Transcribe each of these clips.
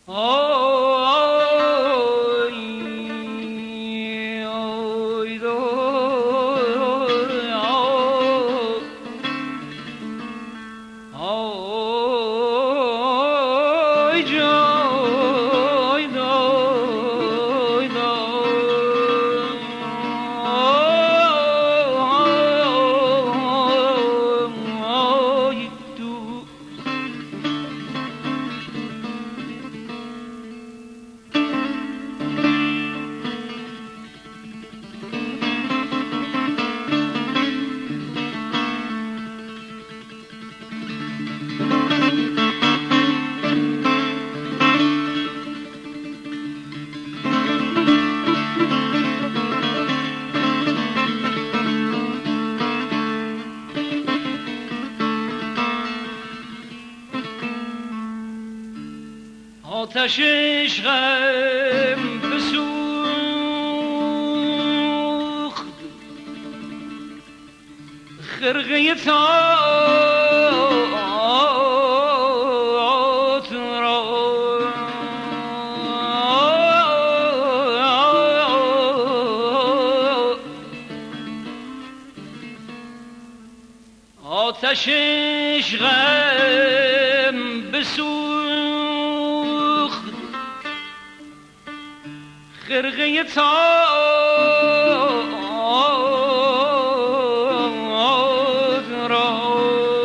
آتش عشقم بسوخت خرقه طاعت را آتش عشقم بسوخت خرقه طاعت را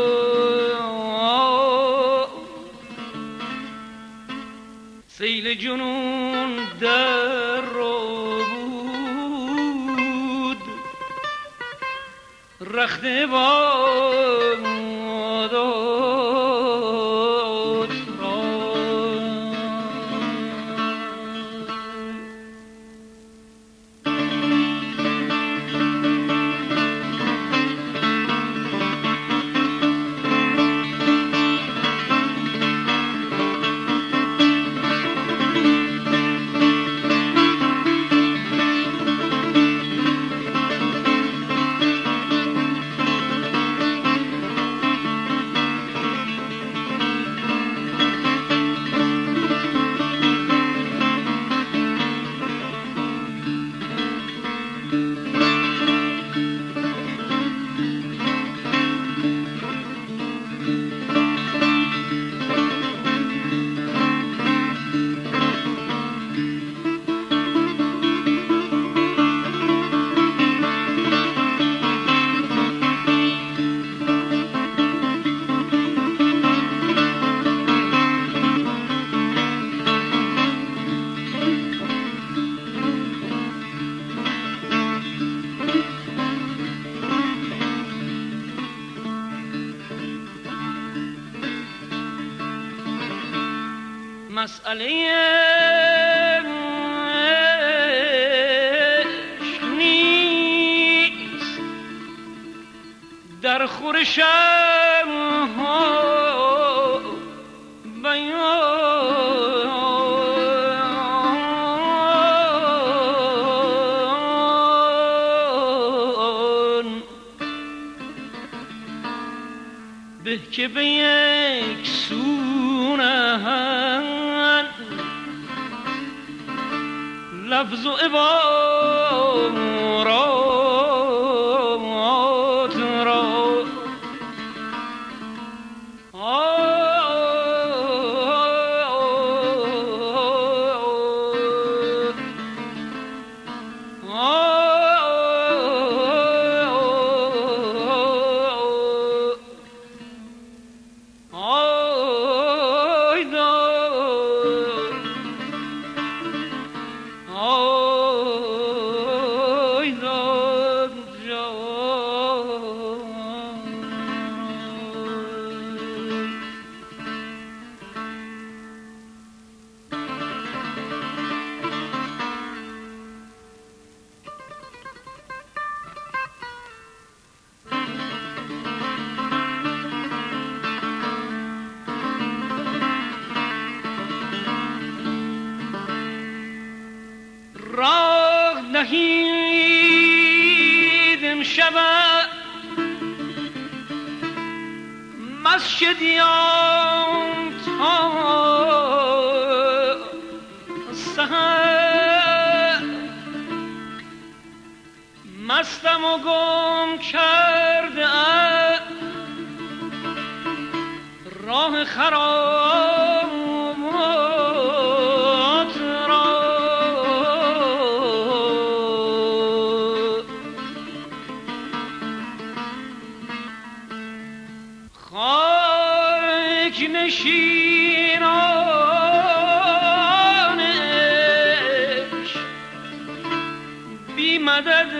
سیل جنون در رو بود رخت بادات را مسئله عشق نیست در خورشم بیان به که به یک سونه لفظ و عبارات را راه نهید امشب مسجدیان تا سحر مستم و گم کرده راه خرابات را خاک نشینانش بی مدد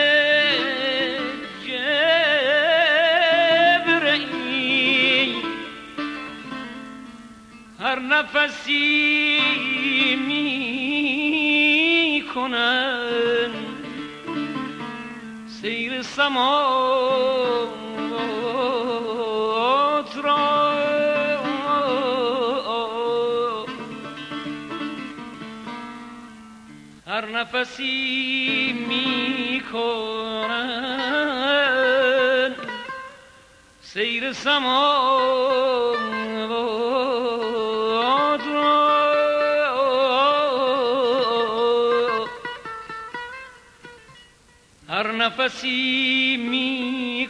هر نفسی می کنن سیر سماوات را هر نفسی می کنن سیر سماوات هر نفسی می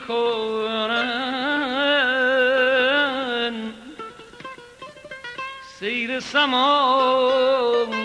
کنن سیر سماوات